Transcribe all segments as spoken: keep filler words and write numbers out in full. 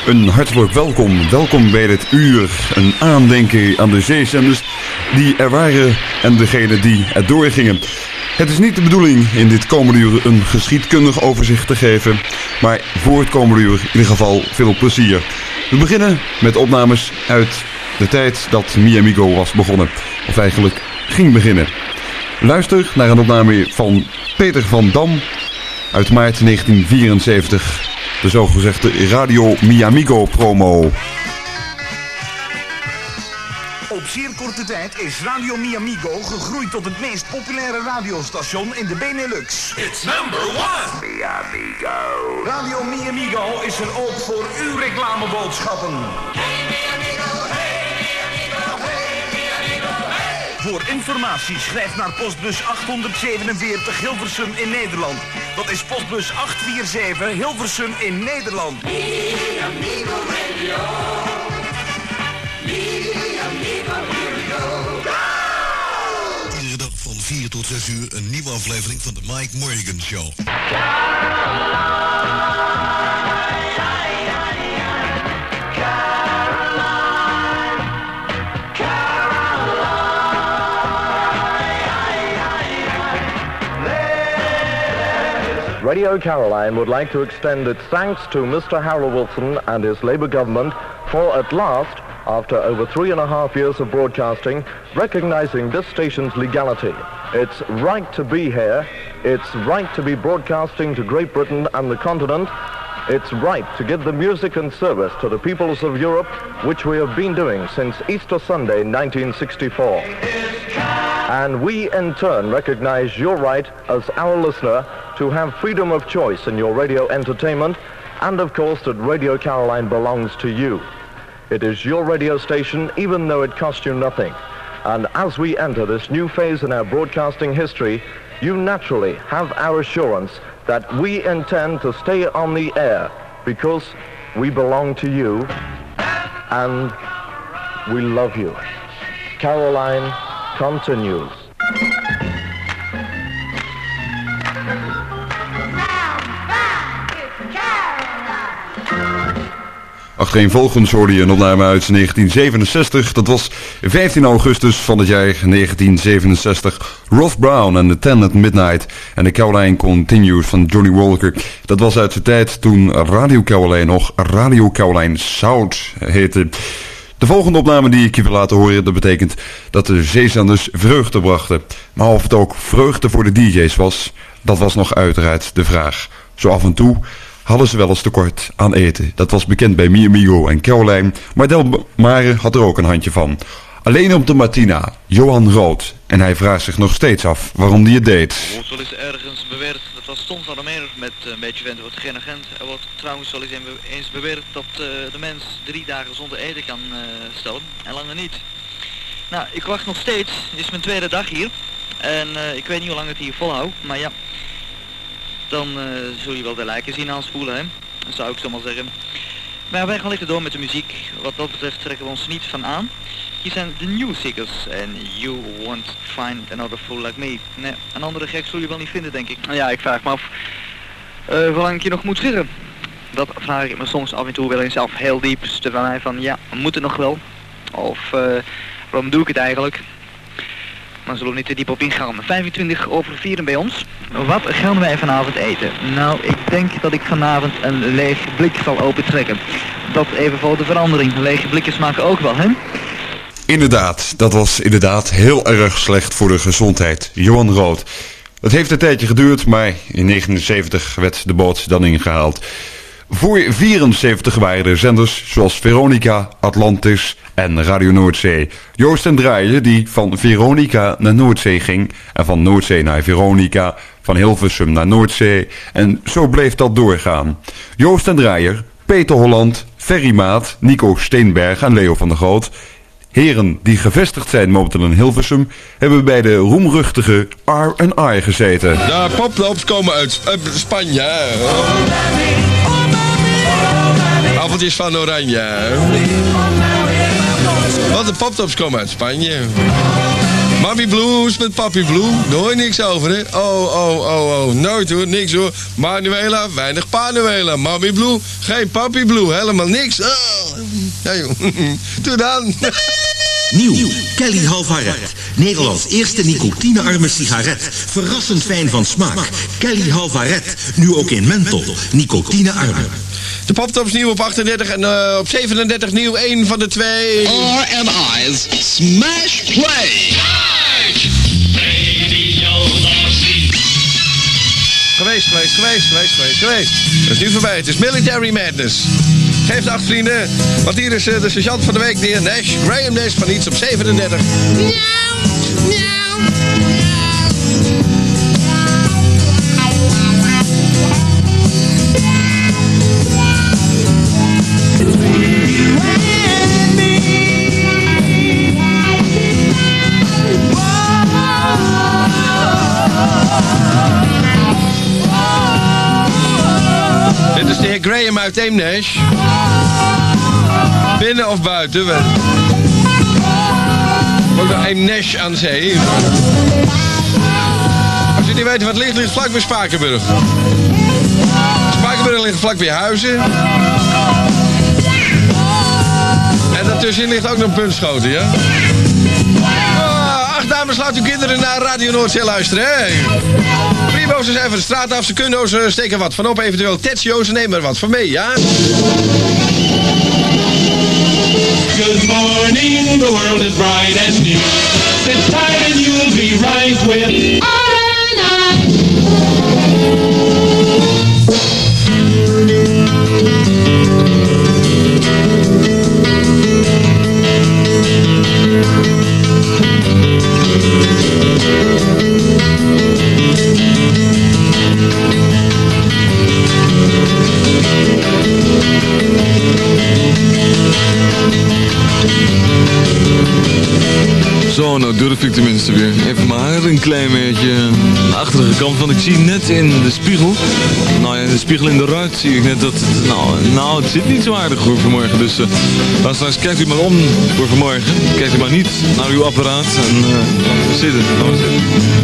Een hartelijk welkom. Welkom bij dit uur. Een aandenken aan de zeezenders die er waren en degenen die er doorgingen. Het is niet de bedoeling in dit komende uur een geschiedkundig overzicht te geven, maar voor het komende uur in ieder geval veel plezier. We beginnen met opnames uit de tijd dat Mi Amigo was begonnen, of eigenlijk ging beginnen. Luister naar een opname van Peter van Dam uit maart negentien vierenzeventig, de zogezegde Radio Mi Amigo promo. Op zeer korte tijd is Radio Mi Amigo gegroeid tot het meest populaire radiostation in de Benelux. It's number one! Mi Amigo. Radio Mi Amigo is er ook voor uw reclameboodschappen. Hey Mi Amigo, hey Mi Amigo, hey Mi Amigo, hey! Voor informatie schrijf naar postbus achthonderdzevenenveertig Hilversum in Nederland. Dat is postbus achthonderdzevenenveertig Hilversum in Nederland. Mi Amigo Radio. Mi Amigo Radio. Iedere dag van vier tot zes uur een nieuwe aflevering van de Mike Morgan Show. Radio Caroline would like to extend its thanks to Mister Harold Wilson and his Labour government for at last, after over three and a half years of broadcasting, recognizing this station's legality. It's right to be here. It's right to be broadcasting to Great Britain and the continent. It's right to give the music and service to the peoples of Europe, which we have been doing since Easter Sunday nineteen sixty-four. And we in turn recognize your right as our listener to have freedom of choice in your radio entertainment, and of course that Radio Caroline belongs to you. It is your radio station, even though it costs you nothing. And as we enter this new phase in our broadcasting history, you naturally have our assurance that we intend to stay on the air because we belong to you and we love you. Caroline continues. Achtereenvolgens hoorde je een opname uit negentien zevenenzestig. Dat was vijftien augustus van het jaar negentien zevenenzestig. Roth Brown en The Ten at Midnight en de Caroline Continues van Johnny Walker. Dat was uit de tijd toen Radio Caroline nog Radio Caroline South heette. De volgende opname die ik je wil laten horen, dat betekent dat de zeezenders vreugde brachten. Maar of het ook vreugde voor de D J's was, dat was nog uiteraard de vraag. Zo af en toe hadden ze wel eens tekort aan eten. Dat was bekend bij Mi Amigo en Caroline, maar Del Mare had er ook een handje van. Alleen op de Martina, Johan Rood. En hij vraagt zich nog steeds af waarom hij het deed. Er wordt wel eens ergens beweerd, dat was Tom van der Meer met uh, een beetje vent wordt geen agent. Er wordt trouwens wel eens, eens beweerd dat uh, de mens drie dagen zonder eten kan uh, stellen en langer niet. Nou, ik wacht nog steeds. Het is mijn tweede dag hier. En uh, ik weet niet hoe lang het hier volhoudt, maar ja. Dan uh, zul je wel de lijken zien aanspoelen, hè. Dat zou ik zo maar zeggen. Maar wij gaan lekker door met de muziek. Wat dat betreft trekken we ons niet van aan. Hier zijn de New Seekers en You Won't Find Another Fool Like Me. Nee, een andere gek zul je wel niet vinden, denk ik. Ja, ik vraag me af uh, hoe lang ik je nog moet zitten. Dat vraag ik me soms af en toe wel eens af, heel diepste van mij van ja, moet het nog wel? Of uh, waarom doe ik het eigenlijk? Maar zullen we niet te diep op ingaan. vijfentwintig over vier bij ons. Wat gaan wij vanavond eten? Nou, ik denk dat ik vanavond een leeg blik zal opentrekken. Dat even voor de verandering. Lege blikken smaken ook wel, hè? Inderdaad, dat was inderdaad heel erg slecht voor de gezondheid. Johan Rood. Het heeft een tijdje geduurd, maar in negenenzeventig werd de boot dan ingehaald. Voor vierenzeventig waren er zenders zoals Veronica, Atlantis en Radio Noordzee. Joost en Draaier die van Veronica naar Noordzee ging en van Noordzee naar Veronica, van Hilversum naar Noordzee en zo bleef dat doorgaan. Joost en Draaier, Peter Holland, Ferry Maat, Nico Steenberg en Leo van der Goot, heren die gevestigd zijn momenteel in Hilversum, hebben bij de roemruchtige R en R gezeten. De poptops komen uit uh, Spanje. Appeltjes van Oranje. Want de poptops komen uit Spanje. Mommy Blues met Papi Blue. Daar hoor je niks over, hè? Oh, oh, oh, oh. Nooit hoor, niks hoor. Manuela, weinig Panuela. Mommy Blue, geen Papi Blue. Helemaal niks. Oh. Ja, joh. Doe dan. Nieuw, Kelly Halvaret. Nederlands eerste nicotine-arme sigaret. Verrassend fijn van smaak. Kelly Halvaret, nu ook in menthol. Nicotine-arm. De Poptops nieuw op achtendertig en uh, op zevenendertig nieuw. één van de twee. R M I's Smash Play. Geweest, geweest, geweest, geweest, geweest, geweest. Dat is nu voorbij. Het is Military Madness. Geef de acht vrienden. Want hier is uh, de sergeant van de week, de heer Nash. Graham Nash van iets op zevenendertig. Miauw, miauw, Dit is de heer Graham uit Eemnes. Binnen of buiten? Ook nog Eemnes aan zee. Als je niet weet wat het ligt, ligt vlak bij Spakenburg. Spakenburg ligt vlak bij Huizen. En daartussenin ligt ook nog Puntschoten, ja? Oh, acht dames, laat uw kinderen naar Radio Noordzee luisteren, hè? Primo's zijn van de straat af, ze kunnen ze steken wat van op, eventueel tetsio's, neem er wat van mee, ja? Good morning, the world is bright and new. Sit tight and you'll be right with R and I. Zo, nou durf ik tenminste weer. Even maar een klein beetje de achterige kant van. Ik zie net in de spiegel, nou ja, in de spiegel in de ruit zie ik net dat het, nou, nou het zit niet zo aardig voor vanmorgen. Dus uh, dan straks kijkt u maar om voor vanmorgen. Kijkt u maar niet naar uw apparaat en uh, zitten. Nou, zitten.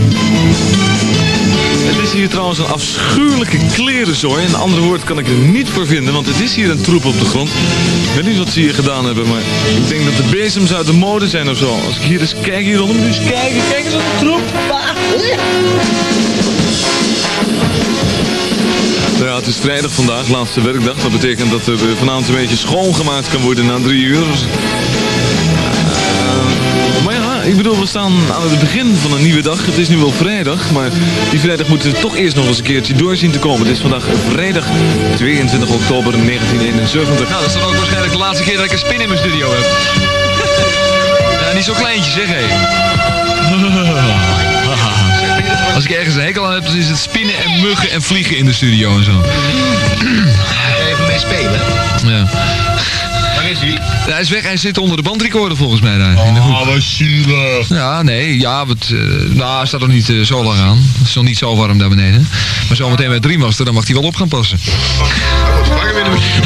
Het is hier trouwens een afschuwelijke klerenzooi. Een ander woord kan ik er niet voor vinden, want het is hier een troep op de grond. Ik weet niet wat ze hier gedaan hebben, maar ik denk dat de bezems uit de mode zijn of zo. Als ik hier eens kijk, hier rondom, dus kijken, kijk eens op de troep. Nou ja, het is vrijdag vandaag, laatste werkdag. Dat betekent dat er vanavond een beetje schoongemaakt kan worden na drie uur. Ik bedoel, we staan aan het begin van een nieuwe dag. Het is nu wel vrijdag, maar die vrijdag moeten we toch eerst nog eens een keertje doorzien te komen. Het is vandaag vrijdag tweeëntwintig oktober negentien eenenzeventig. Nou, dat is dan ook waarschijnlijk de laatste keer dat ik een spin in mijn studio heb. Ja, niet zo kleintje, zeg hé. Als ik ergens een hekel aan heb, dan is het spinnen en muggen en vliegen in de studio en zo. Even mee spelen. Ja. Waar is hij? Hij is weg, hij zit onder de bandrecorder volgens mij daar. In de hoek. Oh, wat zielig. Ja, nee, ja, wat, uh, nou, hij staat nog niet uh, zo lang aan. Het is nog niet zo warm daar beneden. Maar zo meteen bij Dreammaster, dan mag hij wel op gaan passen. Hij wordt vangen binnen misschien.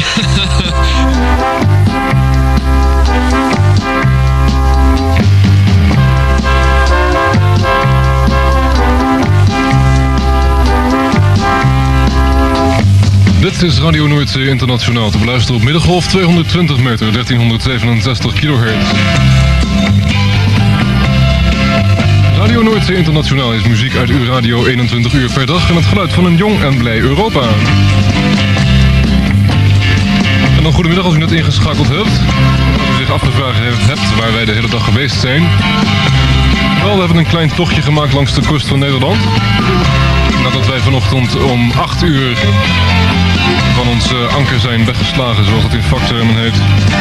Dit is Radio Noordzee Internationaal te beluisteren op middengolf tweehonderdtwintig meter, dertienhonderdzevenenzestig kilohertz. Radio Noordzee Internationaal is muziek uit uw radio eenentwintig uur per dag en het geluid van een jong en blij Europa. En dan goedemiddag als u net ingeschakeld hebt. Als u zich afgevraagd hebt waar wij de hele dag geweest zijn. Wel, we hebben een klein tochtje gemaakt langs de kust van Nederland. Nadat wij vanochtend om acht uur van ons uh, anker zijn weggeslagen, zoals het in vaktermen heet.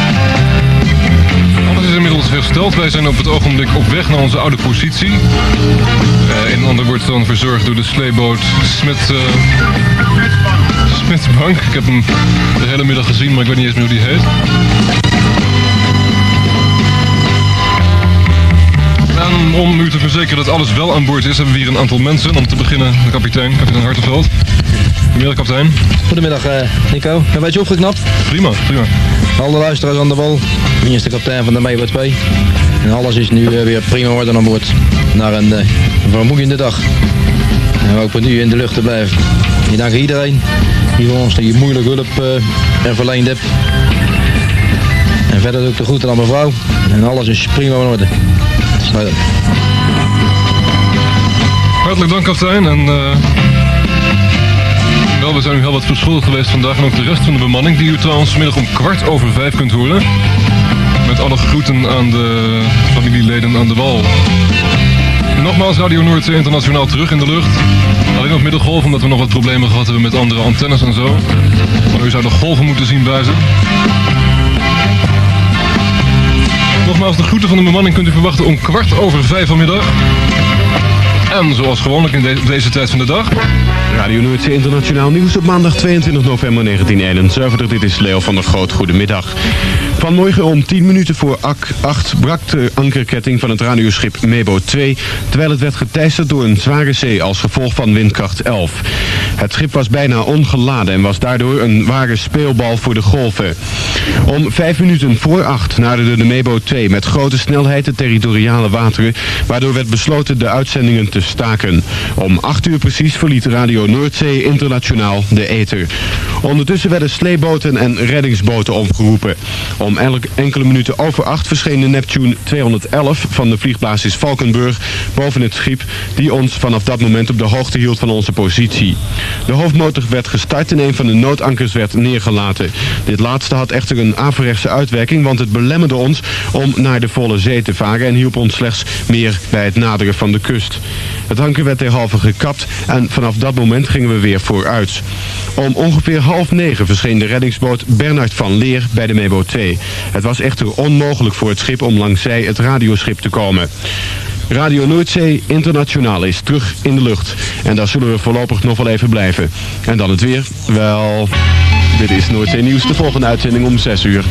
Alles is inmiddels hersteld. Wij zijn op het ogenblik op weg naar onze oude positie. Uh, een ander wordt dan verzorgd door de sleeboot Smit, uh, Smitbank. Ik heb hem de hele middag gezien, maar ik weet niet eens meer hoe die heet. En om u te verzekeren dat alles wel aan boord is, hebben we hier een aantal mensen. Om te beginnen de kapitein, kapitein Hartenveld. Goedemiddag, kapitein. Goedemiddag, uh, Nico. Een beetje opgeknapt? Prima, prima. Alle luisteraars aan de wal. Hier is de kapitein van de Meeuwen twee. En alles is nu uh, weer prima orde aan boord. Na een uh, vermoeiende dag. En we hopen nu in de lucht te blijven. Ik dank iedereen die voor ons die moeilijke hulp uh, er verleend hebt. En verder doe ik de groeten aan mijn vrouw. En alles is prima in orde. Sluit. Hartelijk dank, kapitein. En, uh, wel, we zijn nu heel wat verschuldigd geweest vandaag. En ook de rest van de bemanning, die u trouwens vanmiddag om kwart over vijf kunt horen. Met alle groeten aan de familieleden aan de wal. Nogmaals, Radio Noordzee internationaal terug in de lucht. Alleen op middengolf, omdat we nog wat problemen gehad hebben met andere antennes en zo. Maar u zou de golven moeten zien buizen. Nogmaals, de groeten van de bemanning kunt u verwachten om kwart over vijf vanmiddag. En zoals gewoonlijk in de- deze tijd van de dag. Radio Noordzee Internationaal Nieuws op maandag tweeëntwintig november negentien eenenzeventig. Dit is Leo van der Groot. Goedemiddag. Vanmorgen om tien minuten voor acht brak de ankerketting van het radioschip Mebo twee... terwijl het werd geteisterd door een zware zee als gevolg van windkracht elf. Het schip was bijna ongeladen en was daardoor een ware speelbal voor de golven. Om vijf minuten voor acht naderde de Mebo twee met grote snelheid de territoriale wateren, waardoor werd besloten de uitzendingen te staken. Om acht uur precies verliet Radio Noordzee Internationaal de ether. Ondertussen werden sleeboten en reddingsboten opgeroepen. Om elk enkele minuten over acht verscheen de Neptune tweehonderdelf van de vliegbasis Valkenburg boven het schip, die ons vanaf dat moment op de hoogte hield van onze positie. De hoofdmotor werd gestart en een van de noodankers werd neergelaten. Dit laatste had echter een averechtse uitwerking, want het belemmerde ons om naar de volle zee te varen en hielp ons slechts meer bij het naderen van de kust. Het anker werd derhalve gekapt en vanaf dat moment gingen we weer vooruit. Om ongeveer half negen verscheen de reddingsboot Bernard van Leer bij de Mebo twee. Het was echter onmogelijk voor het schip om langs zij het radioschip te komen. Radio Noordzee Internationaal is terug in de lucht. En daar zullen we voorlopig nog wel even blijven. En dan het weer. Wel, dit is Noordzee Nieuws. De volgende uitzending om zes uur.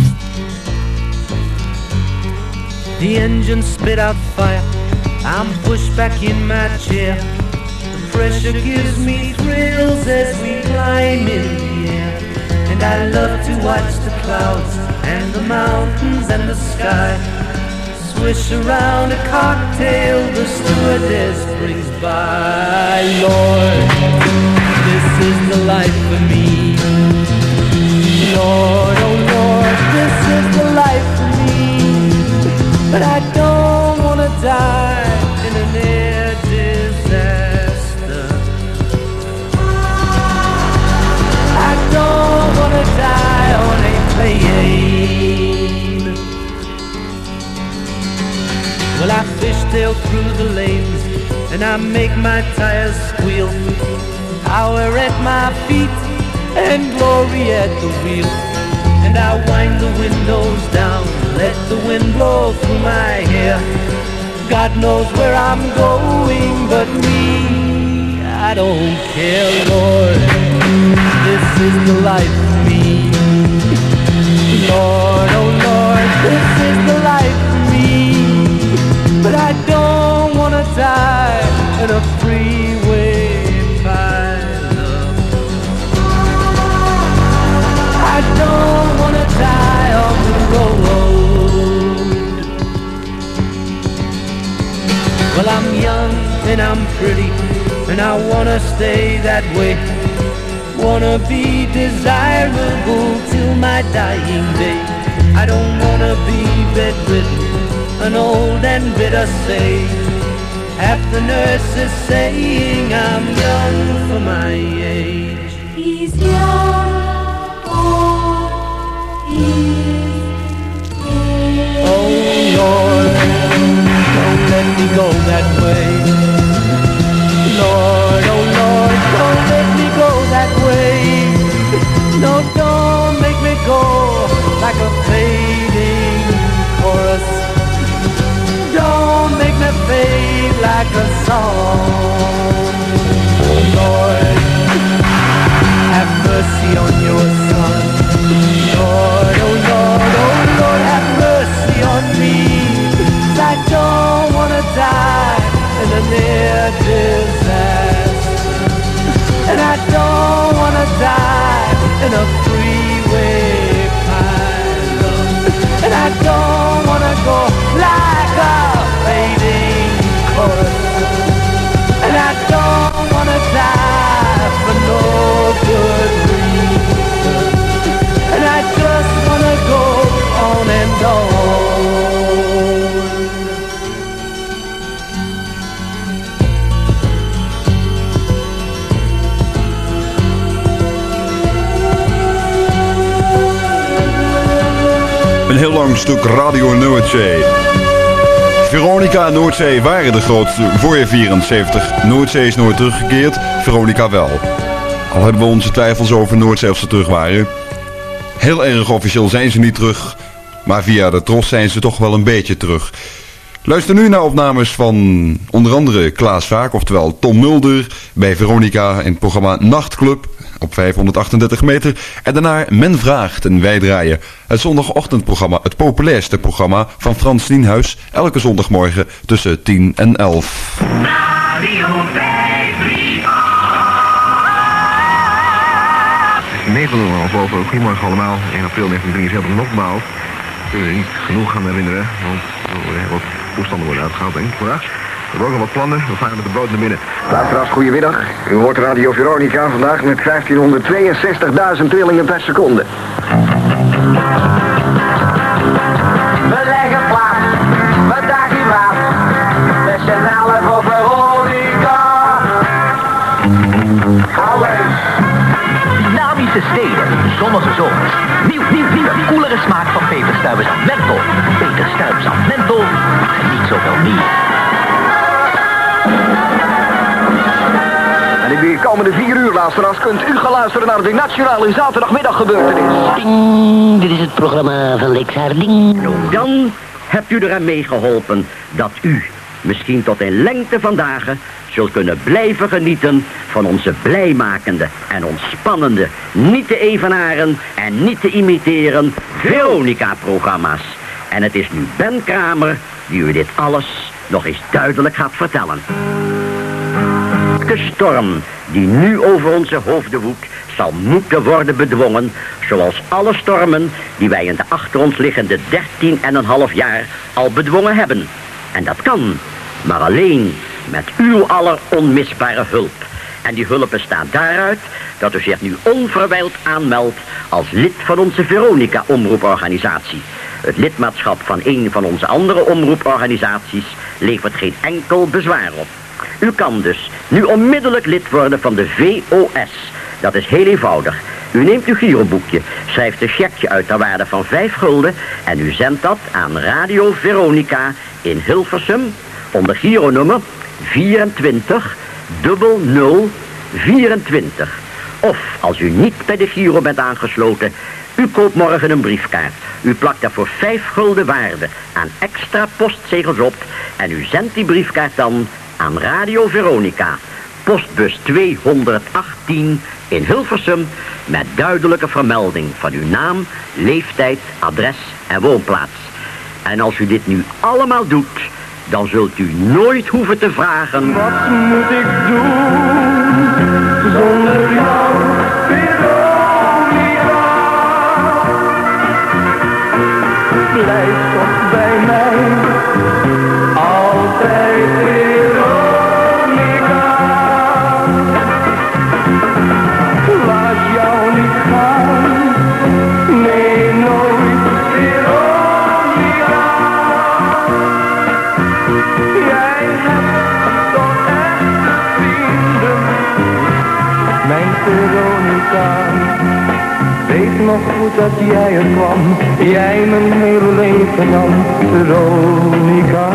The engine spit out fire. I'm pushed back in my chair. The pressure gives me thrills as we climb in the air. And I love to watch the clouds and the mountains and the sky swish around a cocktail the stewardess brings by. Lord, this is the life for me. Lord, oh Lord, this is the life for me. But I don't want to die in an air disaster. I don't want to die on a plane. Well, I fishtail through the lanes and I make my tires squeal. Power at my feet and glory at the wheel. And I wind the windows down, let the wind blow through my hair. God knows where I'm going, but me, I don't care, Lord. This is the life for me. Lord, oh Lord, this is the life for me. But I don't want to die in a freeway pileup. I don't want to die on the road. Well, I'm young and I'm pretty, and I want to stay that way. Wanna be desirable till my dying day. I don't wanna be bedridden, an old and bitter say. Half the nurses saying I'm young for my age. He's young, oh, he's young. Oh Lord, don't let me go that way. Lord, oh Lord, don't let me go that way. No, don't make me go like a fading chorus. Don't make me fade like a song. Oh Lord, have mercy on your son. Lord, oh Lord, oh Lord, have mercy on me. I don't wanna die in a near disaster, and I don't wanna die in a freeway pileup, and I don't wanna go fly heel lang stuk Radio Noordzee. Veronica en Noordzee waren de grootste voor je vierenzeventig. Noordzee is nooit teruggekeerd, Veronica wel. Al hebben we onze twijfels over Noordzee of ze terug waren. Heel erg officieel zijn ze niet terug, maar via de Tros zijn ze toch wel een beetje terug. Luister nu naar opnames van onder andere Klaas Vaak, oftewel Tom Mulder, bij Veronica in het programma Nachtclub op vijfhonderdachtendertig meter. En daarna Men Vraagt en Wij Draaien, het zondagochtendprogramma, het populairste programma van Frans Nienhuis, elke zondagmorgen tussen tien en elf. Radio negen boven. Goedemorgen allemaal. één april negentien drieënzeventig nogmaals. Kunnen we niet genoeg gaan herinneren, want er heel wat toestanden worden uitgehaald, denk ik, vandaag. We hebben ook nog wat plannen. We varen met de boot naar binnen. Luisteraars, goedemiddag. U hoort Radio Veronica vandaag met vijftienhonderdtweeënzestigduizend trillingen per seconde. We leggen plat, we dagen maat. We zijn alle voor Veronica. Allee. Dynamische steden, zonnige zomers. Nieuw, nieuw, nieuw. Koelere smaak van peperstuibenzand menthol. Peperstuibenzand menthol, maar niet zoveel meer. En in de komende vier uur, luisteraars, kunt u gaan luisteren naar de nationale zaterdagmiddaggebeurtenis. Ding, dit is het programma van Lex Harding. Dan hebt u eraan meegeholpen dat u, misschien tot in lengte van dagen, zult kunnen blijven genieten van onze blijmakende en ontspannende, niet te evenaren en niet te imiteren Veronica-programma's. En het is nu Ben Kramer die u dit alles nog eens duidelijk gaat vertellen. De storm die nu over onze hoofden woedt, zal moeten worden bedwongen, zoals alle stormen die wij in de achter ons liggende dertien en een half jaar al bedwongen hebben. En dat kan, maar alleen met uw aller onmisbare hulp. En die hulp bestaat daaruit dat u zich nu onverwijld aanmeldt als lid van onze Veronica-omroeporganisatie. Het lidmaatschap van een van onze andere omroeporganisaties levert geen enkel bezwaar op. U kan dus nu onmiddellijk lid worden van de V O S. Dat is heel eenvoudig. U neemt uw giroboekje, schrijft een checkje uit ter waarde van vijf gulden en u zendt dat aan Radio Veronica in Hilversum onder gironummer vierentwintig nul nul vierentwintig. Of als u niet bij de Giro bent aangesloten, u koopt morgen een briefkaart. U plakt daarvoor vijf gulden waarde aan extra postzegels op en u zendt die briefkaart dan aan Radio Veronica, postbus tweehonderdachttien in Hilversum, met duidelijke vermelding van uw naam, leeftijd, adres en woonplaats. En als u dit nu allemaal doet, dan zult u nooit hoeven te vragen: wat moet ik doen zonder jou, Veronica? Blijf toch bij mij, altijd Veronica. Laat jou niet gaan, nee nooit Veronica. Jij hebt toch echte vrienden, mijn Veronica. Weet nog goed dat jij er kwam, jij mijn hele leven nam, Veronica.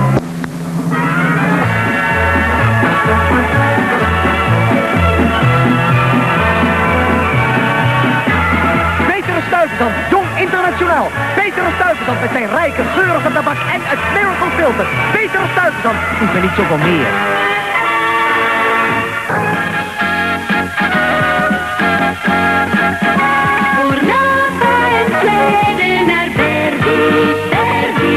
Peter Stuyvesant, Jong Internationaal. Peter Stuyvesant met zijn rijke, geurige tabak en het Miracle Filter. Peter Stuyvesant, ik ben niet zoveel meer. Voor Napa en kleding naar Verdi, Verdi.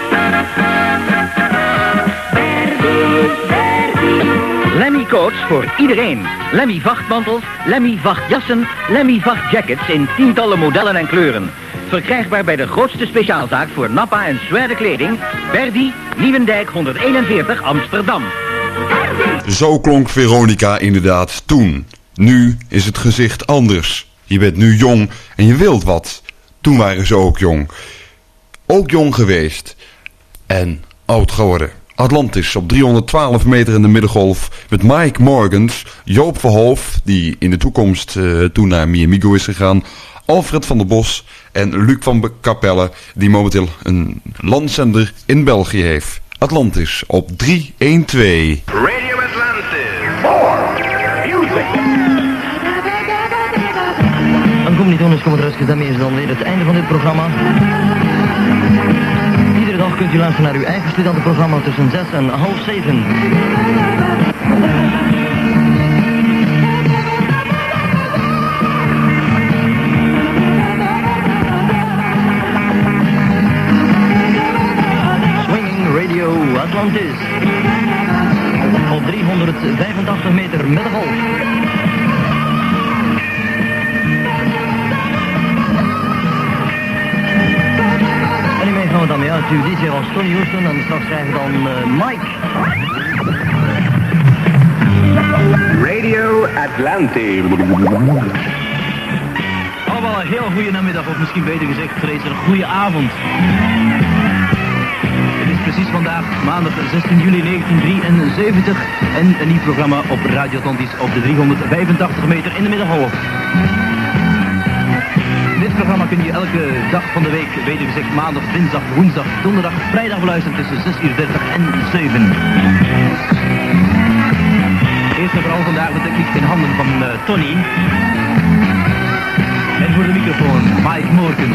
Verdi, Verdi. Lemmy Coats voor iedereen. Lemmy vachtmantels, Lemmy vachtjassen, Lemmy vachtjackets in tientallen modellen en kleuren. Verkrijgbaar bij de grootste speciaalzaak voor nappa en zwaarde kleding. Verdi, Nieuwendijk honderdeenenveertig, Amsterdam. Zo klonk Veronica inderdaad toen. Nu is het gezicht anders. Je bent nu jong en je wilt wat. Toen waren ze ook jong. Ook jong geweest. En oud geworden. Atlantis op driehonderdtwaalf meter in de middengolf met Mike Morgans, Joop Verhoef, die in de toekomst uh, toen naar Miamigo is gegaan, Alfred van der Bos en Luc van Capelle, die momenteel een landzender in België heeft. Atlantis op drie een twee. Radio Atlantis. Four. Music. En kom niet anders, kom er rustig, daarmee is dan weer het einde van dit programma. Iedere dag kunt u luisteren naar uw eigen studentenprogramma tussen zes en half zeven. Atlantis op driehonderdvijfentachtig meter middengolf. En hiermee gaan we dan mee uit. Uw D J was Tony Houston en straks krijgen we dan uh, Mike. Radio Atlantis. Allemaal een heel goede namiddag, of misschien beter gezegd, vrees een goede avond. Precies vandaag, maandag zestien juli negentien drieënzeventig en een nieuw programma op Radio Atlantis op de driehonderdvijfentachtig meter in de middengolf. Dit programma kun je elke dag van de week, beter gezegd maandag, dinsdag, woensdag, donderdag, vrijdag beluisteren tussen zes uur dertig en zeven. Eerst en vooral vandaag de techniek in handen van uh, Tony. En voor de microfoon Mike Morkens.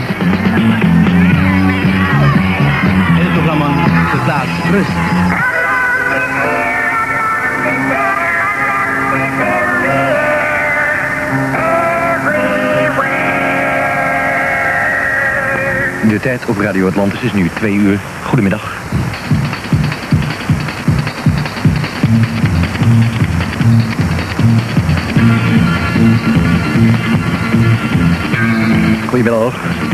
In het programma Verplaats Rust. De tijd op Radio Atlantis is nu twee uur. Goedemiddag. Goedemiddag.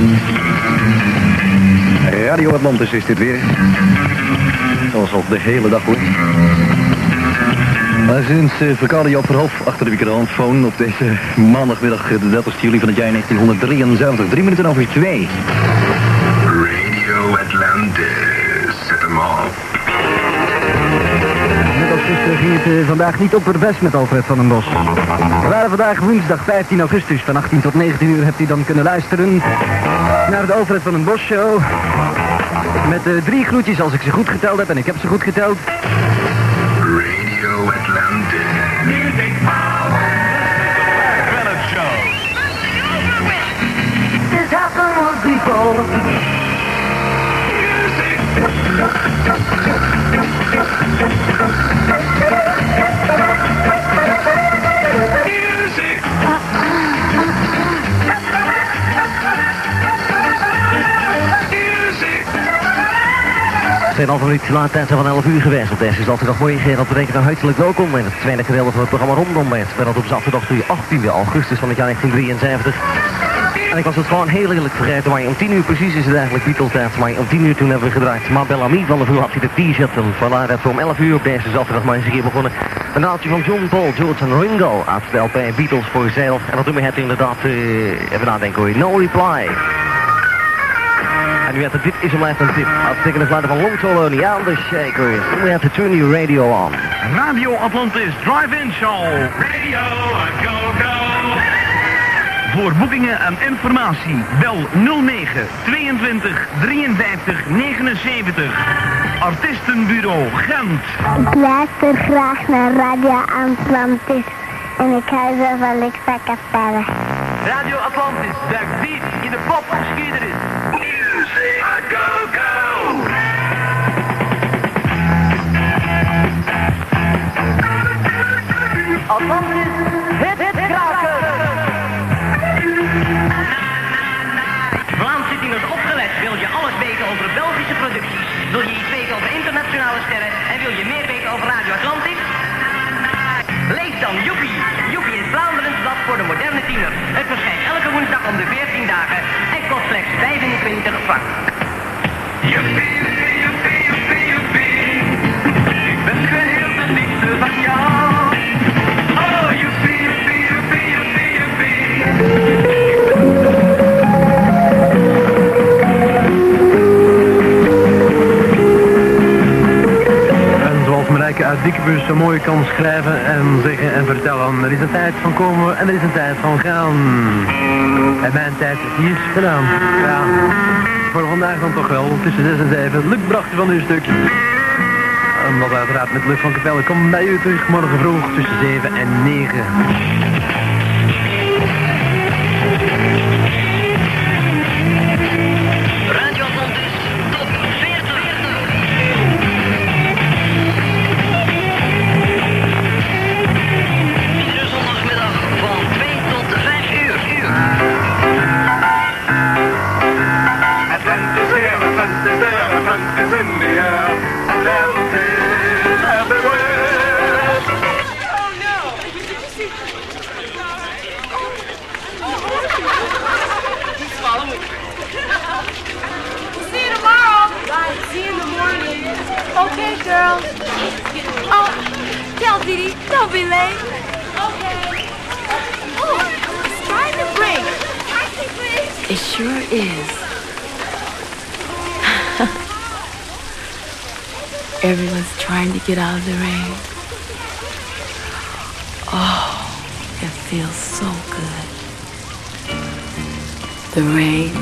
Radio Atlantis is dit weer. Zoals al de hele dag hoor. Maar sinds uh, Verkade Joop Verhof achter de microfoon op deze maandagmiddag de dertigste juli van het jaar negentienhonderddraieënzeventig. Drie minuten over twee. Radio Atlantis. Zet hem op. Net als gisteren ging het uh, vandaag niet op het best met Alfred van den Bos. We waren vandaag woensdag vijftien augustus van achttien tot negentien uur hebt u dan kunnen luisteren naar de Alfred van den Bos show. Met uh, drie groetjes als ik ze goed geteld heb en ik heb ze goed geteld. Radio Atlantis. Music Power. The Phillips Show. This happened before. Music. tweeënhalve minuut laat tijd van elf uur geweest. Op deze zaterdagmorgen Gerard betekent een hartelijk welkom in het tweede gedeelte van het programma Rondom bij het Gerard op zaterdag de achttiende augustus van het jaar negentien drieënzeventig. En ik was het gewoon heel eerlijk vergeten, maar om tien uur precies is het eigenlijk Beatles tijd. Maar om tien uur toen hebben we gedraaid Ma Belle Amie van de vroeg had hij de t-shirt. En vandaar dat we om elf uur op deze zaterdag maar eens een keer begonnen. Een naaldje van John, Paul, George en Ringo uit de L P Beatles voor zeil. En dat doen we het inderdaad, uh, even nadenken hoor, No Reply. En nu had het dit is om even een tip. Uitstekende fluiten van Long Solo niet aan de shakers. We have to turn your radio on. Radio Atlantis Drive-In Show. Radio Go Go. Voor boekingen en informatie bel nul negen tweeëntwintig drieënvijftig negenenzeventig. Artiestenbureau Gent. Ik luister graag naar Radio Atlantis. En ik hou zo van Lex van Capelle. Radio Atlantis duikt diep in de popgeschiedenis. Music Go Go. Atlantis, hit, hit, kraken. Vlaams zit in het opgelet. Wil je alles weten over Belgische producties? Wil je iets weten over internationale sterren? En wil je meer weten over Radio Atlantis? Lees dan Joepie. Joepie is Vlaanderens blad voor de moderne tiener. Het verschijnt elke woensdag om de veertien dagen en kost slechts vijfentwintig frank. Joepie, joepie, joepie, joepie. Ik ben geheel de liefde van jou. Oh, joepie, joepie, joepie, joepie, joepie. Marijke uit Diekenbus zo mooi kan schrijven en zeggen en vertellen. van. Er is een tijd van komen en er is een tijd van gaan. En mijn tijd is hier gedaan. Ja, voor vandaag dan toch wel. Tussen zes en zeven. Luc bracht u van uw stuk. En dat uiteraard met Luc van Capelle. Kom bij u terug morgen vroeg tussen zeven en negen. Radio Atlantis, top veertig. Iedere zondagmiddag van twee tot vijf uur. uur. Atlantis here, Atlantis there, Atlantis in the air. Atlantis everywhere. Oh no! Did you see? He's following. See you tomorrow. Bye. See you in the morning. Okay, girls. Oh, tell Dee Dee, don't be late. Okay. Oh, it's starting to break. It sure is. Everyone's trying to get out of the rain. Oh, it feels so good. The rain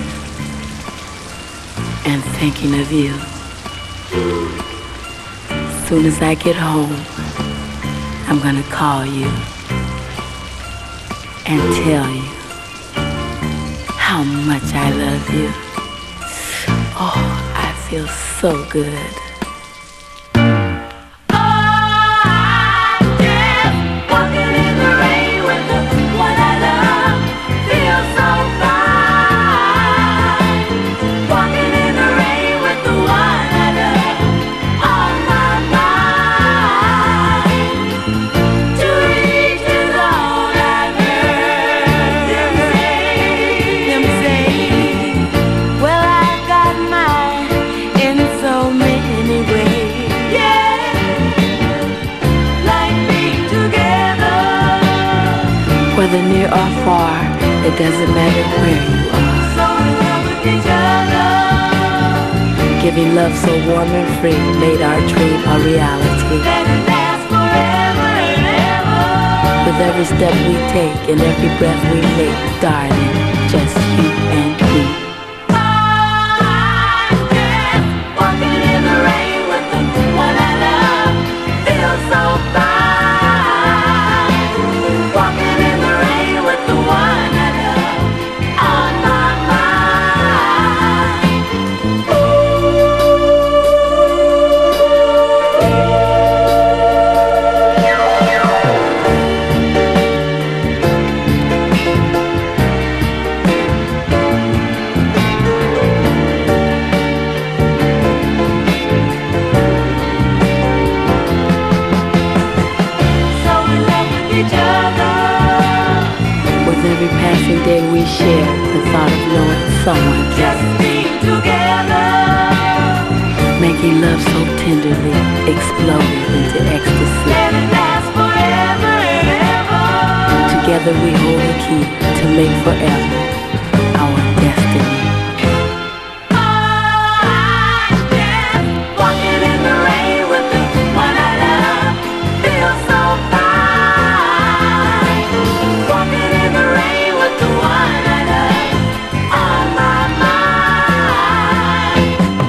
and thinking of you. As soon as I get home, I'm gonna call you and tell you how much I love you. Oh, I feel so good. Whether near or far, it doesn't matter where you are. So in love with each other. Giving love so warm and free made our dream a reality. Let it last forever and ever. With every step we take and every breath we make, darling, just you and me. I'm just walking in the rain with the one I love. Feels so fine. Walking in the rain with the one I love on my mind. So in love with each other. With every passing day we share the thought of knowing someone just being together, making love so tenderly, exploding into ecstasy. Let it last forever and ever. Together we hold the key to make forever our destiny. I'm just walking in the rain with the one I love. Feels so fine. Walking in the rain with the one I love on my mind.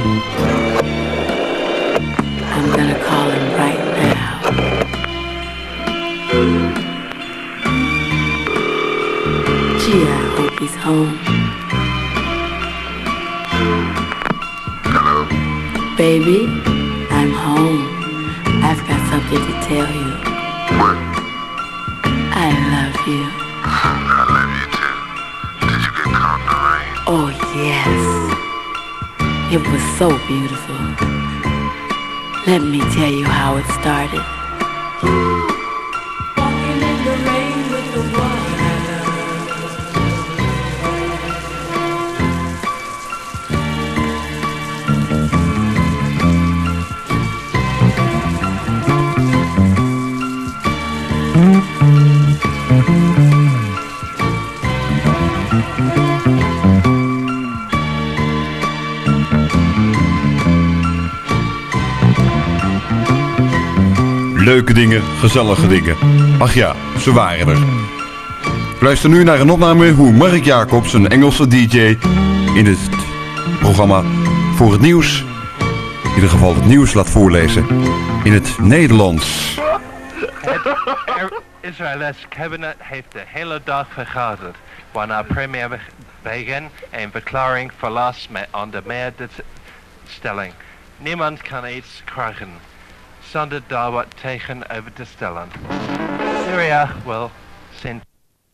I'm gonna call him right now. Gee, I hope he's home. Hello? Baby, I'm home. I've got something to tell you. What? I love you. I love you too. Did you get caught in the rain? Oh, yes. It was so beautiful. Let me tell you how it started. Walking in the rain with the one I leuke dingen, gezellige dingen. Ach ja, ze waren er. Luister nu naar een opname hoe Mark Jacobs, een Engelse D J, in het programma voor het nieuws, in ieder geval het nieuws laat voorlezen in het Nederlands. Het Israëlisch kabinet heeft de hele dag vergaderd, waarna premier Begin een verklaring verlas met onder meer de stelling: niemand kan iets krijgen zonder daar wat tegenover te stellen. Syria wil zijn.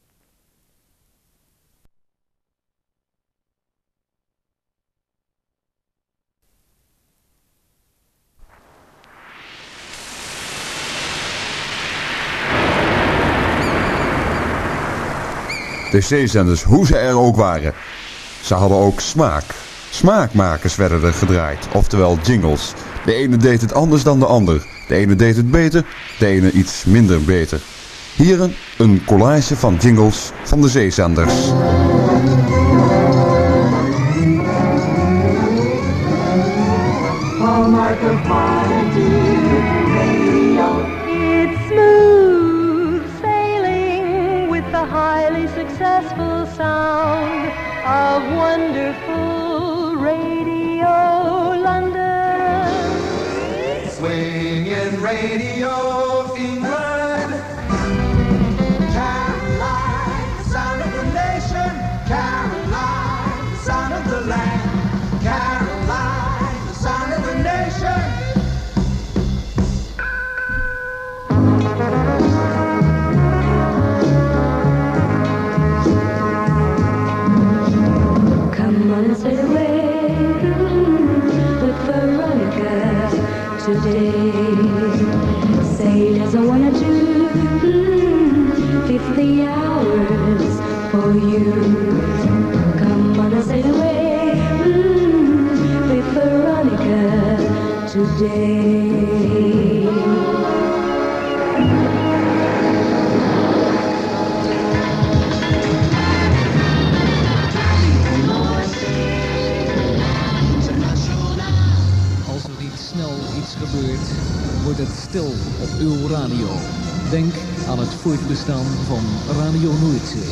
De zeezenders, hoe ze er ook waren, ze hadden ook smaak. Smaakmakers werden er gedraaid, oftewel jingles. De ene deed het anders dan de ander. De ene deed het beter, de ene iets minder beter. Hier een, een collage van jingles van de zeezenders. It's smooth sailing with the highly successful sound of wonderful Radio London. Swinging Radio England. Caroline, the sound of the nation. Caroline, the sound of the land. Caroline, the sound of the nation. Come on, sail away with Veronica today. Sailors, I wanna do fifty hours for you. Come on, sail away with Veronica today. Gebeurt, wordt het stil op uw radio. Denk aan het voortbestaan van Radio Noordzee.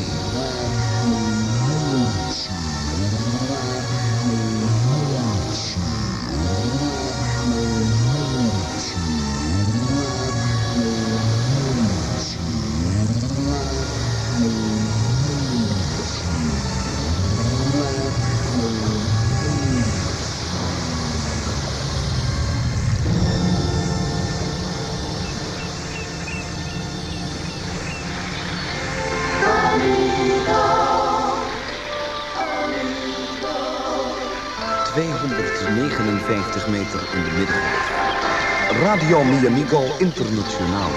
tweehonderdnegenenvijftig meter in de middengrond. Radio Miamigo Internationaal.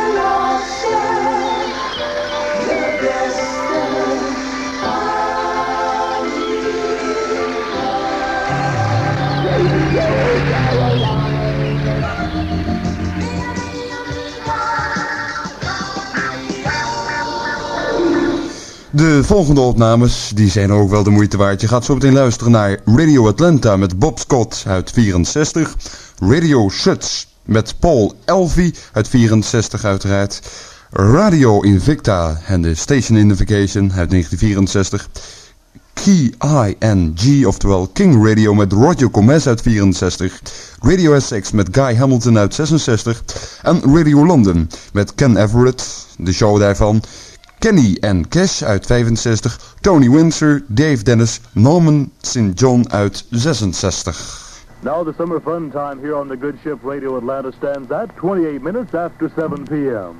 De volgende opnames die zijn ook wel de moeite waard. Je gaat zo meteen luisteren naar Radio Atlanta met Bob Scott uit vierenzestig. Radio Shuts met Paul Elvey uit vierenzestig uiteraard. Radio Invicta en de Station Identification uit negentien vierenzestig. Key I N G, oftewel King Radio met Roger Gomez uit vierenzestig. Radio Essex met Guy Hamilton uit zesenzestig. En Radio London met Ken Everett, de show daarvan. Kenny en Cash uit vijfenzestig, Tony Windsor, Dave Dennis, Norman Saint John uit zesenzestig. Now the summer fun time here on the Good Ship Radio Atlanta stands at twenty-eight minutes after seven p m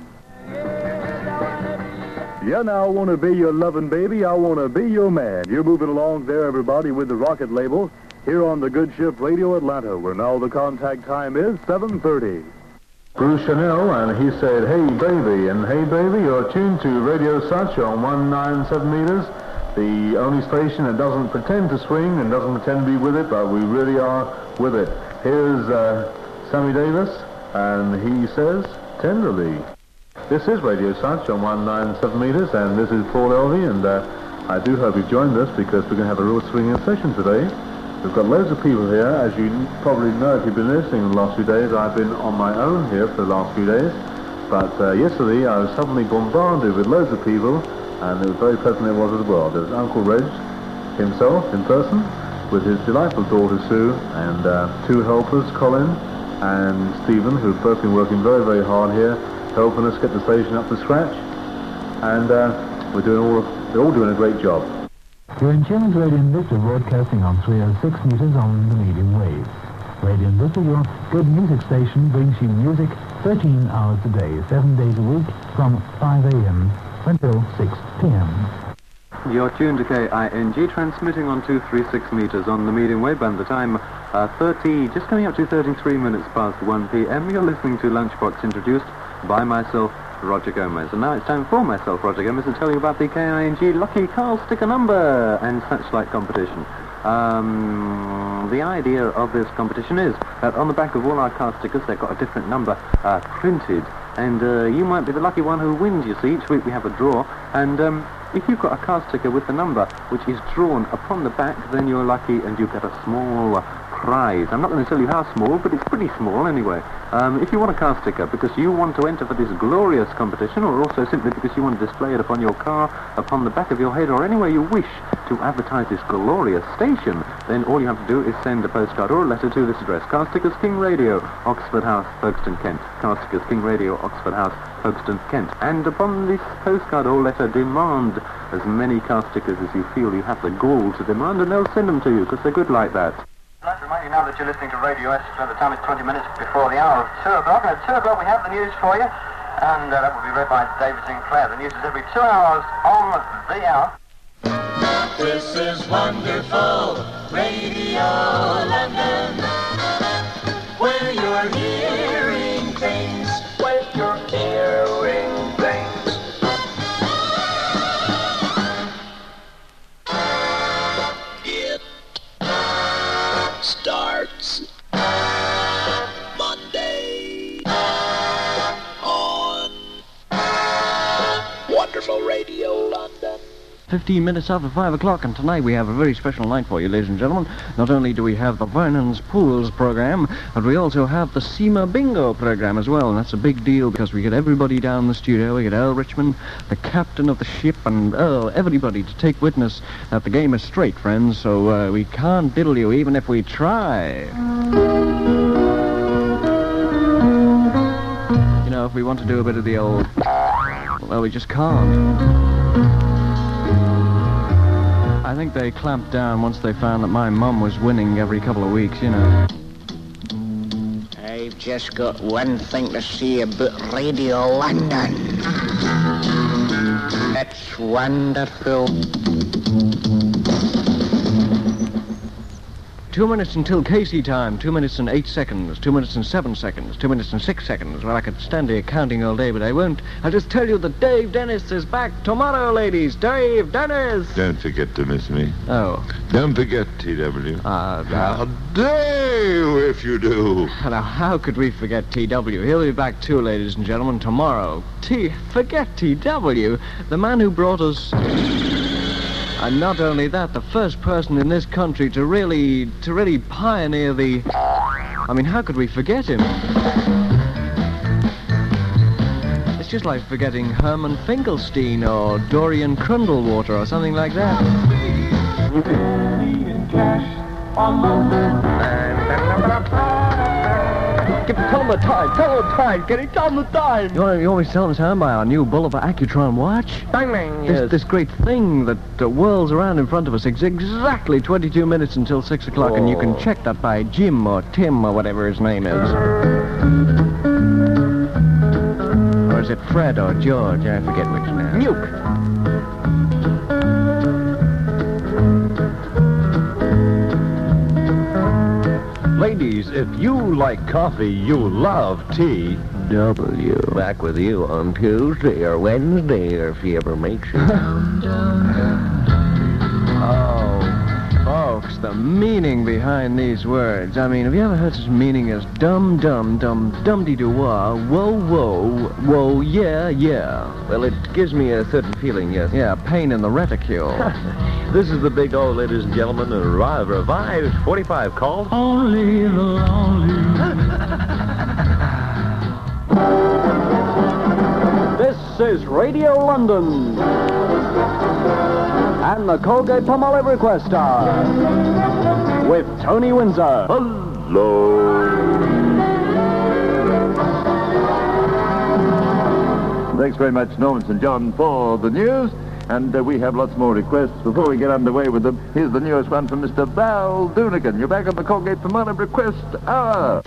Yeah, now I wanna be your loving baby, I wanna be your man. You're moving along there, everybody, with the rocket label here on the Good Ship Radio Atlanta, where now the contact time is seven thirty. Bruce Chanel, and he said, hey baby, and hey baby, you're tuned to Radio Such on one ninety-seven meters, the only station that doesn't pretend to swing and doesn't pretend to be with it, but we really are with it. Here's uh, Sammy Davis, and he says, tenderly. This is Radio Such on one ninety-seven meters, and this is Paul Elvey, and uh, I do hope you've joined us because we're going to have a real swinging session today. We've got loads of people here. As you probably know if you've been listening the last few days, I've been on my own here for the last few days. But uh, yesterday I was suddenly bombarded with loads of people, and it was very pleasant it was as well. There was Uncle Reg himself in person, with his delightful daughter Sue, and uh, two helpers, Colin and Stephen, who've both been working very, very hard here, helping us get the station up to scratch. And uh, we're doing all, they're all doing a great job. You're in Children's Radio Invicta, broadcasting on three oh six meters on the medium wave. Radio Invicta, your good music station, brings you music thirteen hours a day, seven days a week, from five a m until six p m You're tuned to K I N G, transmitting on two thirty-six meters on the medium wave band. The time, uh, thirty, just coming up to thirty-three minutes past one p m You're listening to Lunchbox, introduced by myself, Roger Gomez. And now it's time for myself, Roger Gomez, to tell you about the K I N G Lucky Car Sticker Number and such like competition. Um, the idea of this competition is that on the back of all our car stickers, they've got a different number uh, printed. And uh, you might be the lucky one who wins, you see. Each week we have a draw. And um, if you've got a car sticker with the number which is drawn upon the back, then you're lucky and you get a small uh, prize. I'm not going to tell you how small, but it's pretty small anyway. Um, if you want a car sticker because you want to enter for this glorious competition, or also simply because you want to display it upon your car, upon the back of your head, or anywhere you wish to advertise this glorious station, then all you have to do is send a postcard or a letter to this address. Car Stickers, King Radio, Oxford House, Folkestone, Kent. Car Stickers, King Radio, Oxford House, Folkestone, Kent. And upon this postcard or letter, demand as many car stickers as you feel you have the gall to demand, and they'll send them to you because they're good like that. I'd like to remind you now that you're listening to Radio S. The time is twenty minutes before the hour of two o'clock. And at two o'clock we have the news for you. And uh, that will be read by David Sinclair. The news is every two hours on the hour. This is wonderful Radio London, where you're hearing things, where you're hearing things. It starts Monday on Wonderful Radio London. fifteen minutes after five o'clock, and tonight we have a very special night for you, ladies and gentlemen. Not only do we have the Vernon's Pools program, but we also have the SEMA Bingo program as well, and that's a big deal because we get everybody down in the studio. We get Earl Richmond, the captain of the ship, and Earl, everybody to take witness that the game is straight, friends, so uh, we can't diddle you even if we try. You know, if we want to do a bit of the old... well, we just can't. I think they clamped down once they found that my mum was winning every couple of weeks, you know. I've just got one thing to say about Radio London. It's wonderful. Two minutes until Casey time. Two minutes and eight seconds. Two minutes and seven seconds. Two minutes and six seconds. Well, I could stand here counting all day, but I won't. I'll just tell you that Dave Dennis is back tomorrow, ladies. Dave Dennis! Don't forget to miss me. Oh. Don't forget, T W. Uh, How dare you if you do. Now, how could we forget T W? He'll be back too, ladies and gentlemen, tomorrow. T... Forget T W? The man who brought us... And not only that, the first person in this country to really, to really pioneer the... I mean, how could we forget him? It's just like forgetting Herman Finkelstein or Dorian Crundlewater or something like that. Tell him the time, tell him the time, can he tell him the time? You, you always tell him time by our new Bulova Accutron watch? Bang, bang, this, yes. this great thing that uh, whirls around in front of us. It's exactly twenty-two minutes until six o'clock, oh. And you can check that by Jim or Tim or whatever his name is. Or is it Fred or George? I forget which now. Nuke! Ladies, if you like coffee, you love T W. Back with you on Tuesday or Wednesday, or if he ever makes it. Oh, folks, the meaning behind these words. I mean, have you ever heard such meaning as dum dum dum dum-de-doo-wah, whoa whoa, whoa yeah yeah? Well, it gives me a certain feeling, yes. Yeah, pain in the reticule. This is the Big O, ladies and gentlemen, a revived forty-five called Only the Lonely. is Radio London. And the Colgate-Palmolive Request Star with Tony Windsor. Hello. Thanks very much, Norman Saint John, for the news. And uh, we have lots more requests. Before we get underway with them, here's the newest one from Mister Val Doonican. You're back on the Colgate-Palmolive Request Hour.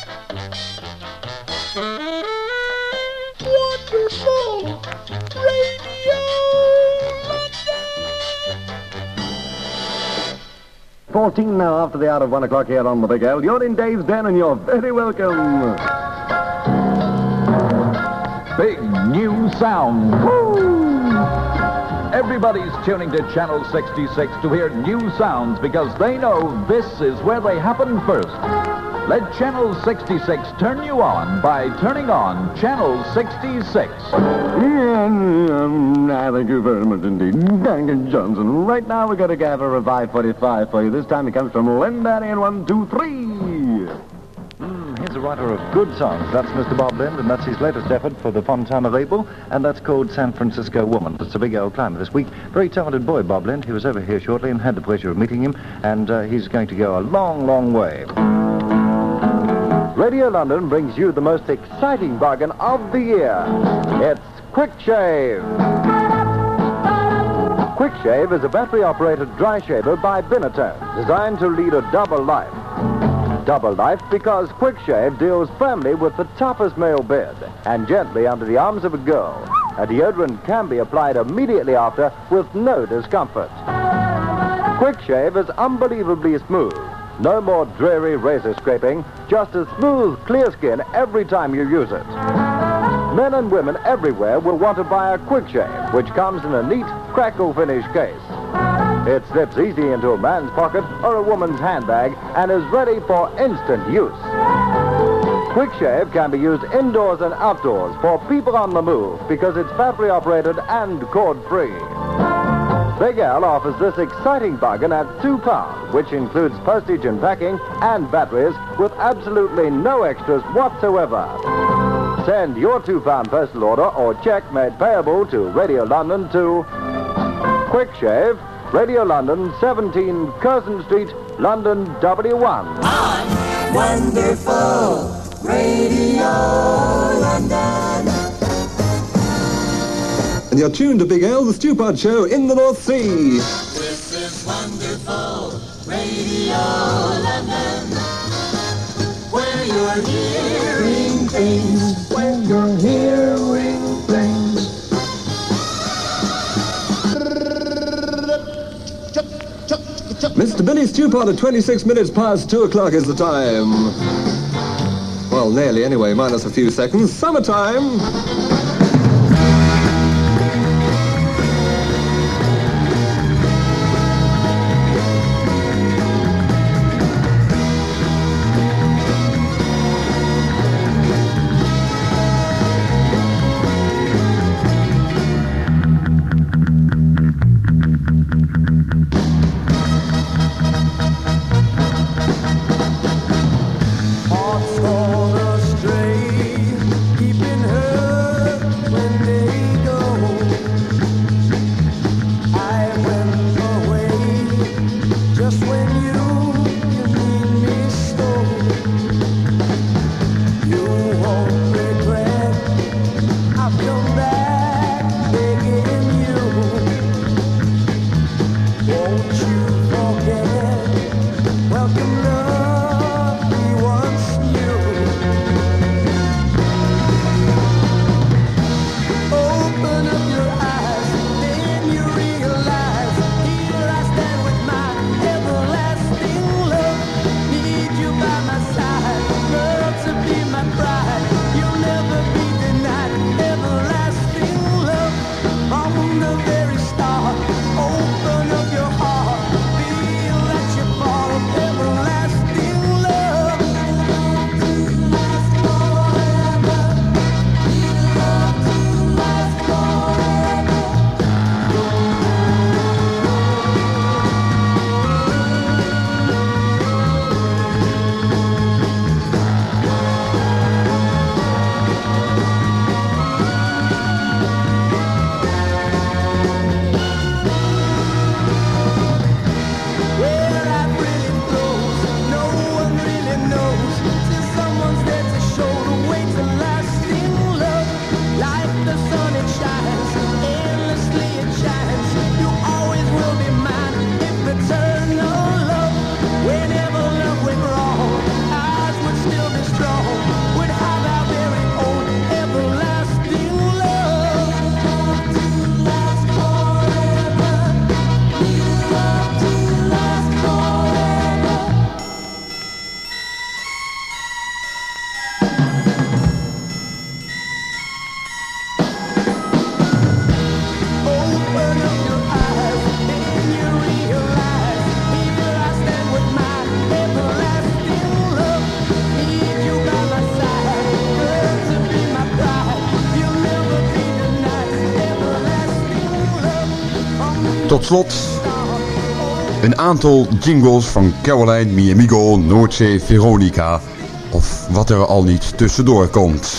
Wonderful Radio fourteen now after the hour of one o'clock here on the Big L. You're in Dave's Den and you're very welcome. Big new sound. Woo! Everybody's tuning to Channel sixty-six to hear new sounds because they know this is where they happen first. Let Channel sixty-six turn you on by turning on Channel sixty-six. Mm, I thank you very much indeed, Duncan Johnson. Right now we got a gaffer of five forty-five for you. This time it comes from Len Barry in one, two, three. He's a writer of good songs. That's Mister Bob Lind, and that's his latest effort for the Fontana label, and that's called San Francisco Woman. It's a big old climber this week. Very talented boy, Bob Lind. He was over here shortly and had the pleasure of meeting him, and uh, he's going to go a long, long way. Radio London brings you the most exciting bargain of the year. It's Quick Shave. Quick Shave is a battery-operated dry shaver by Binatone, designed to lead a double life. Double life because Quick Shave deals firmly with the toughest male beard and gently under the arms of a girl. A deodorant can be applied immediately after with no discomfort. Quick Shave is unbelievably smooth. No more dreary razor scraping, just a smooth, clear skin every time you use it. Men and women everywhere will want to buy a Quick Shave, which comes in a neat, crackle finish case. It slips easy into a man's pocket or a woman's handbag and is ready for instant use. Quick Shave can be used indoors and outdoors for people on the move because it's battery-operated and cord-free. Big L offers this exciting bargain at two pounds, which includes postage and packing and batteries with absolutely no extras whatsoever. Send your two pound postal order or check made payable to Radio London to Quick Shave, Radio London, seventeen Curzon Street, London, W one. Wonderful Radio London. And you're tuned to Big L, the Stew Pod Show in the North Sea. This is wonderful Radio London, where you're hearing things, where you're hearing things. Mister Billy Stewpot at twenty-six minutes past two o'clock is the time. Well, nearly anyway, minus a few seconds. Summertime. Hearts gone astray, keeping her Tot slot een aantal jingles van Caroline, Mi Amigo, Noordzee, Veronica of wat er al niet tussendoor komt.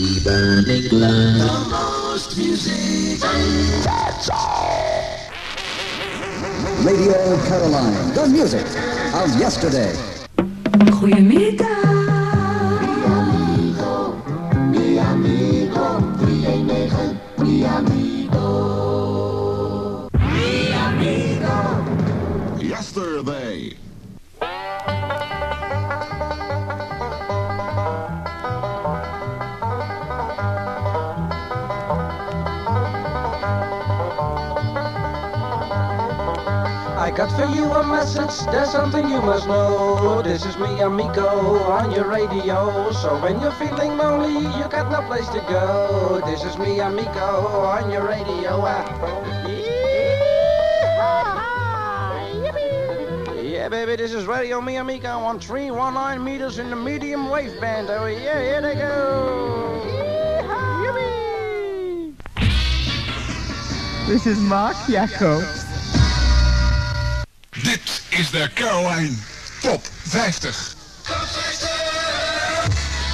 Radio Caroline, the music of yesterday. Goedemiddag. Mi amigo, drie een negen, mi amigo. Mi amigo. Yesterday. I got for you a message, there's something you must know. This is me, amigo, on your radio. So when you're feeling lonely, you got no place to go. This is me, amigo, on your radio. Yeah, baby, this is Radio Mi Amigo on three one nine meters in the medium wave band. Oh, yeah, here they go. This is Mark Jacobs. Dit is de Caroline Top vijftig. Top vijftig!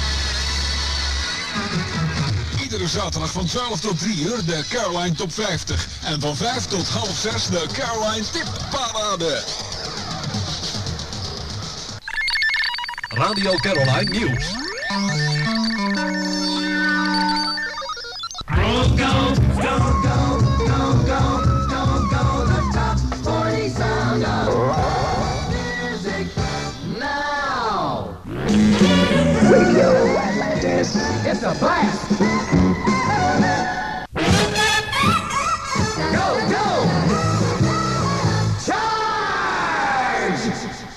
Iedere zaterdag van twaalf tot drie uur de Caroline Top vijftig. En van vijf tot half zes de Caroline Tip Parade. Radio Caroline Nieuws. Go, go, go, go, go, go, go, go, the top forty sound of music now. Radio Atlantis. It's a blast. Go, go. Charge.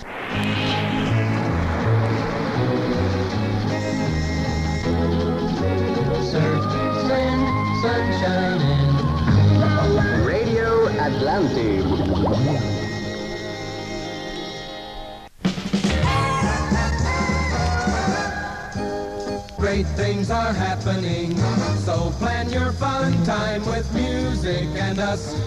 Sunshine in Radio Atlantis. Great things are happening, so plan your fun time with music and us.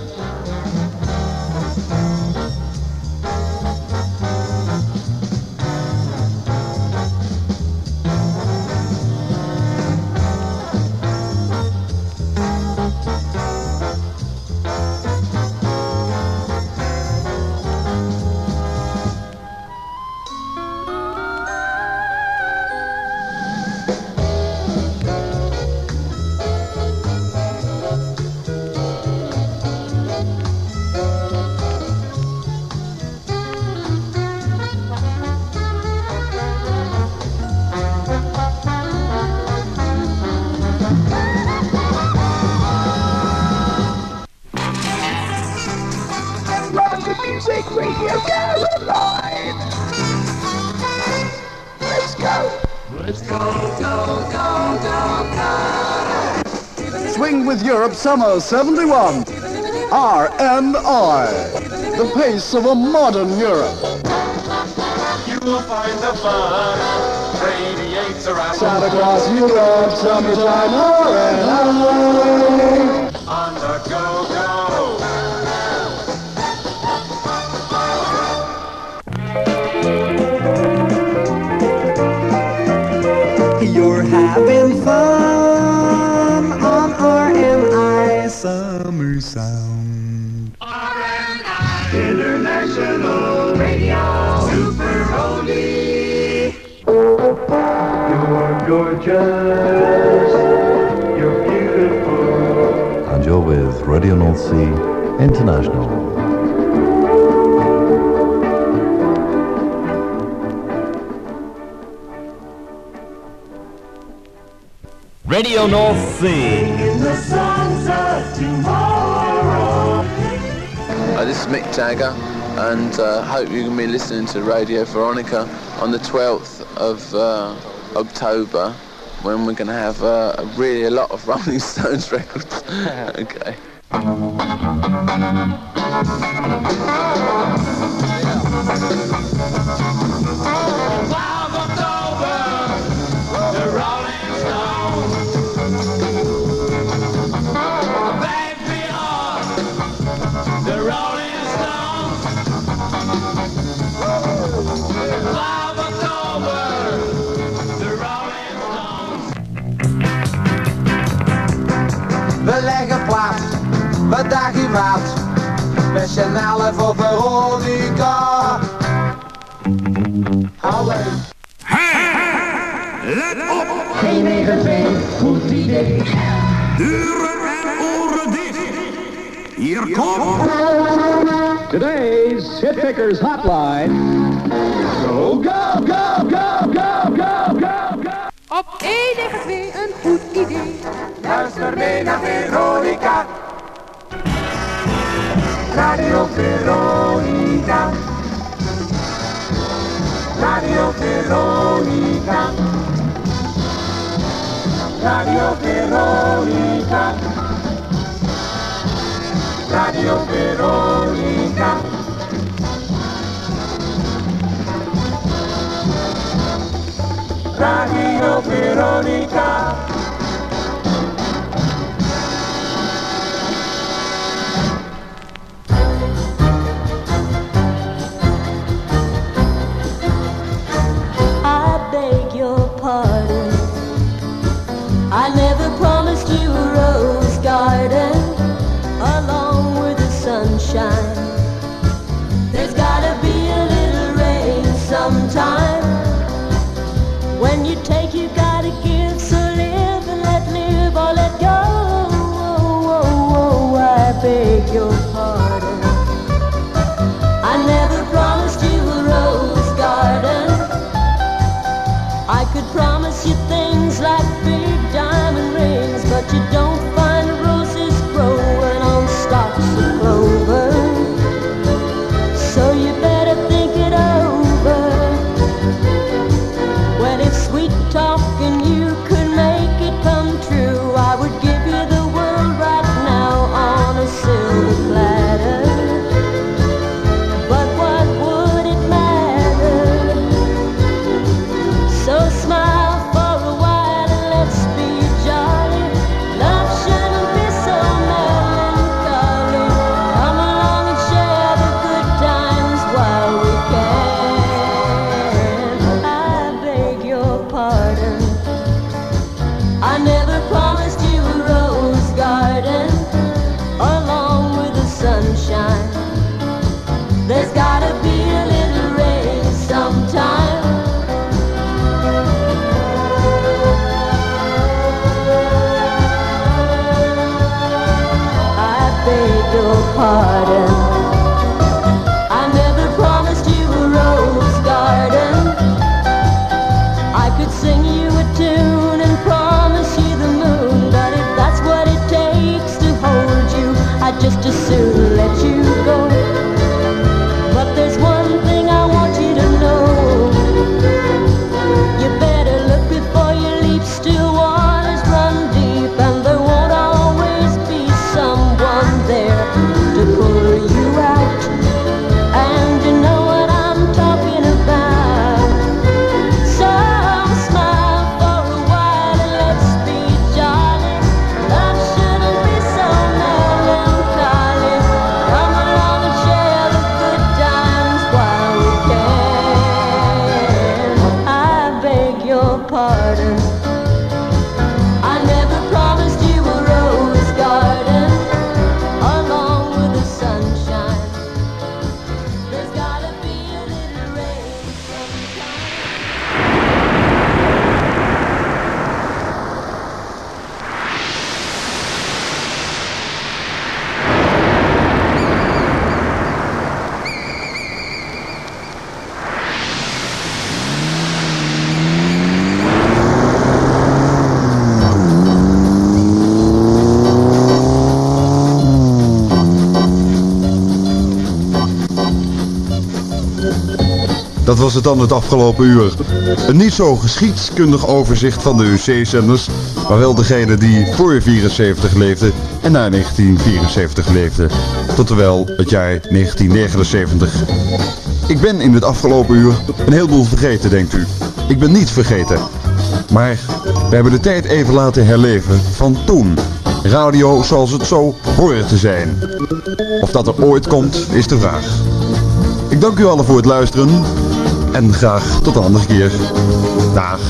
Radio Caroline. Let's go. Let's go, go, go, go, go. Swing with Europe Summer seventy-one. R and R. The pace of a modern Europe. You will find the fun radiates around Santa Claus Europe summertime R and R. On the go, go. You're having fun on R and I Summer Sound. R and I International Radio Super Oldie. You're gorgeous. You're beautiful. And you're with Radio North Sea International. Radio North Sea. In the songs of tomorrow. Uh, this is Mick Jagger, and uh, hope you can be listening to Radio Veronica on the twelfth of uh, October, when we're going to have uh, really a lot of Rolling Stones records. Okay. The Rolling maat. Met z'n allen voor Veronica. Allee. Let op! één negen twee, goed idee. Deuren en oren dicht. Hier komt... Today's Hitpickers Hotline. Go, go, go, go, go, go, go, go. Op één negen twee, een goed idee. Luister mee naar Veronica. Radio Veronica. Radio Veronica. Radio Veronica. Radio Veronica. Radio Veronica. I beg your pardon. I never promised you a rose garden along with the sunshine. There's gotta be a little rain sometime. When you take, you gotta give. So live and let live or let go. Oh, oh, oh, I beg your pardon. I never promised you a rose garden. I could promise you things like big diamond rings, but you don't find roses growing on stalks of clover. So you better think it over. Well, if sweet talking you could make it come true, I would give you the world right now on a silver platter. But what would it matter? So smile for a while and let's be jolly. Love shouldn't be so melancholy. Come along and share the good times while we can. I beg your pardon. I never promised you a rose garden along with the sunshine. There's gotta be a little rain sometime. I beg your pardon. I never promised you a rose garden. I could sing you a tune and promise you the moon, but if that's what it takes to hold you, I'd just as soon let you go. But there's one thing I want you to know. You better look before you leap. Still waters run deep, and there won't always be someone there to pull you out. And you know what I'm talking about. So smile for a while and let's be jolly. Love shouldn't be so melancholy. Come along and share the good times while we can. I beg your pardon. I never promised you a rose garden along with the sunshine. There's gotta be a little rain sometime. Dat was het dan het afgelopen uur. Een niet zo geschiedkundig overzicht van de U C-zenders, maar wel degene die voor vierenzeventig leefden en na negentien vierenzeventig leefden. Tot wel het jaar negentien negenenzeventig. Ik ben in het afgelopen uur een heleboel vergeten, denkt u. Ik ben niet vergeten. Maar we hebben de tijd even laten herleven van toen. Radio zoals het zo hoort te zijn. Of dat er ooit komt, is de vraag. Ik dank u allen voor het luisteren. En graag tot een andere keer. Dag.